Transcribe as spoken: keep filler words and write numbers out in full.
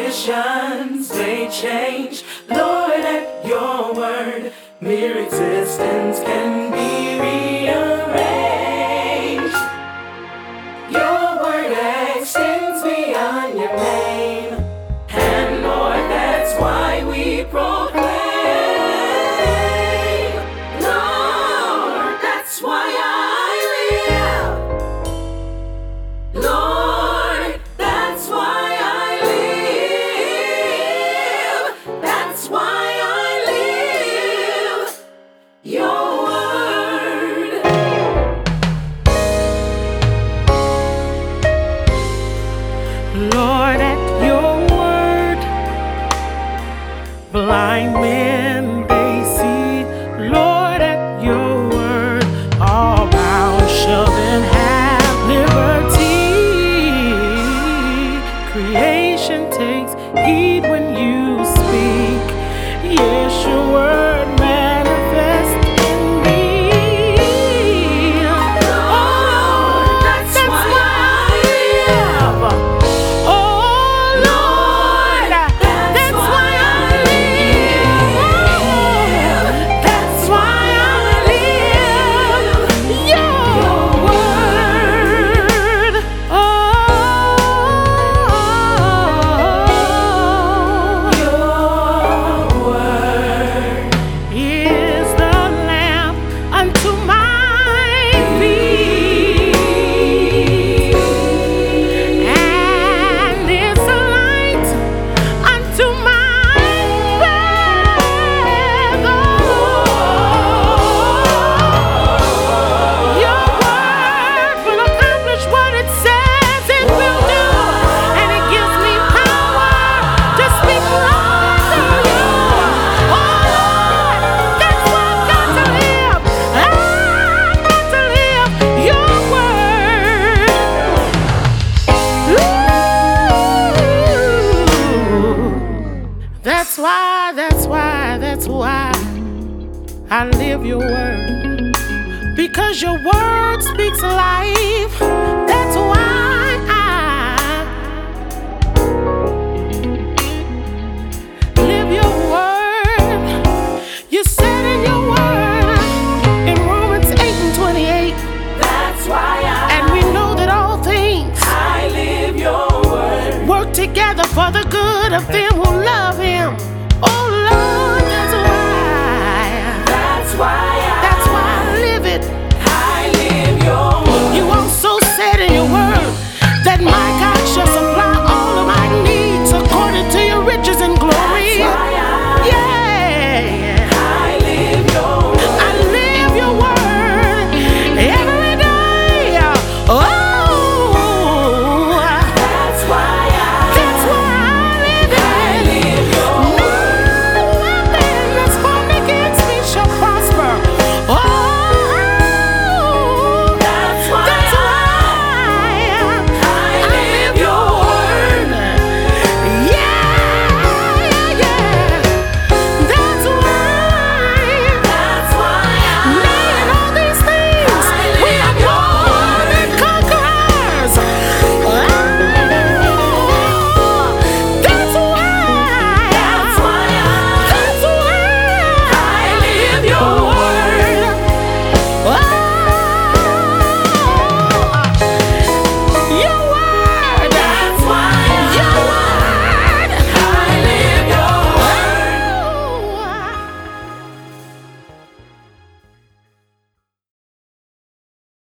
conditions they change. Lord, at your word, mere existence can be rearranged. Your word extends beyond your name, and Lord, that's why we proclaim. Lord, that's why I live. Lord, that's why I live. That's why I live. Your word. Lord, at your word, blind men they see. Lord, at your word, all bound shall then have liberty. Creation takes heed when you speak. Yes, your word manifests in me. Lord, that's why I live. Oh Lord, that's why I live. That's why I live. Your word. Oh, Your word is the lamp unto my feet, and it's a light unto my path. Oh, your word will accomplish what it says it will do, and it gives me power to speak life to you. Oh Lord, that's why I've got to live. I've got to live your word. Ooh. That's why, that's why, that's why I live your word. Because your word speaks life. That's why I live your word. You said in your word in Romans eight and twenty-eight, that's why and we know that all things I, I live your word. work together for the good of them who love him. Oh Lord, that's why. That's why I, That's why I live it. I live your word. You also said in your word that my